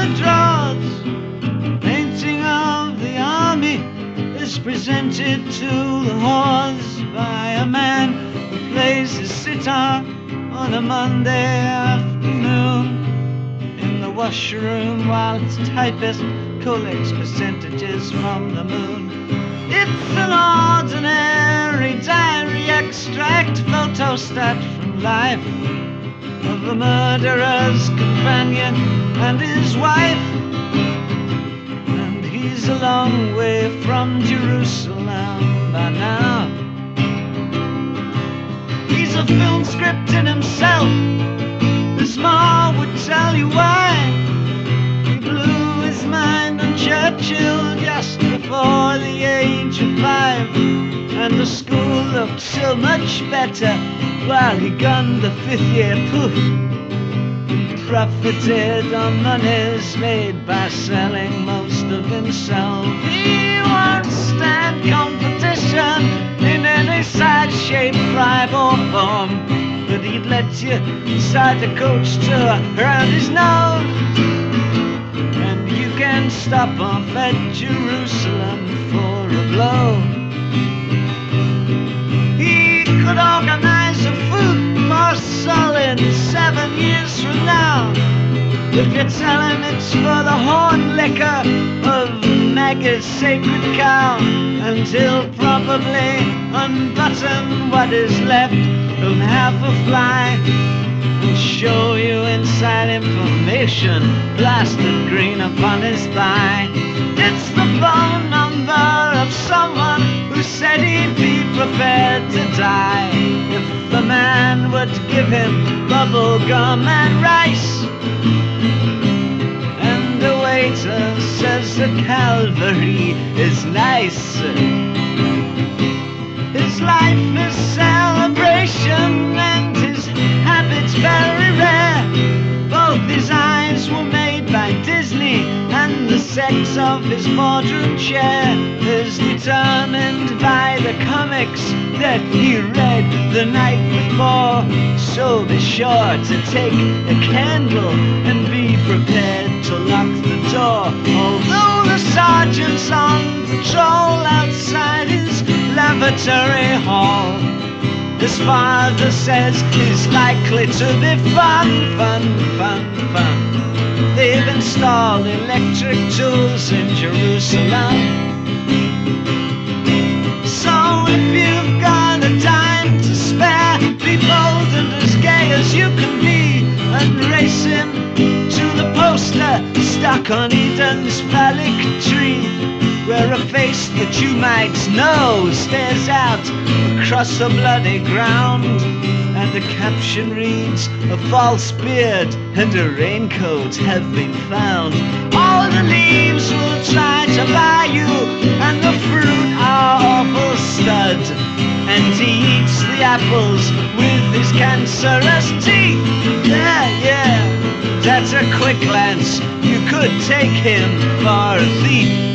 the Draughts. Painting of the army is presented to the hordes by a man who plays his sitar on a Monday afternoon in the washroom while its typist collects percentages from the moon. It's an ordinary diary extract, photostat from life of a murderer's companion and his wife. And he's a long way from Jerusalem by now. He's a film script in himself. This more would tell you why he blew his mind on Churchill just before the age of 5, and the school looked so much better while he gunned the 5th year poof and profited on monies made by selling most of himself. He won't stand competition in any size, shape, tribe or form, but he'd let you inside the coach tour around his nose. And you can stop off at Jerusalem for a blow. He could organize a food parcel in 7 years from now, if you tell him it's for the horn liquor of Maggie's sacred cow. And he'll probably unbutton what is left of half a fly and show you inside information blasted green upon his thigh. It's the phone number of someone who said he'd be prepared to die if the man would give him bubble gum and rice. And the waiter says the Calvary is nice. His life is celebration and his habits very rare. Both his eyes were made by Disney, and the sex of his boardroom chair is determined by the comics that he read the night before. So be sure to take a candle and be prepared to lock the door. Although the sergeant's on patrol outside his lavatory hall, his father says he's likely to be fun. They've installed electric tools in Jerusalem. So if you've got a dime to spare, be bold and as gay as you can be, and race him to the poster stuck on Eden's phallic tree, where a face that you might know stares out across the bloody ground, and the caption reads, "A false beard and a raincoat have been found. All the leaves will try to buy you, and the fruit are awful stud, and he eats the apples with his cancerous teeth." Yeah, at a quick glance you could take him for a thief.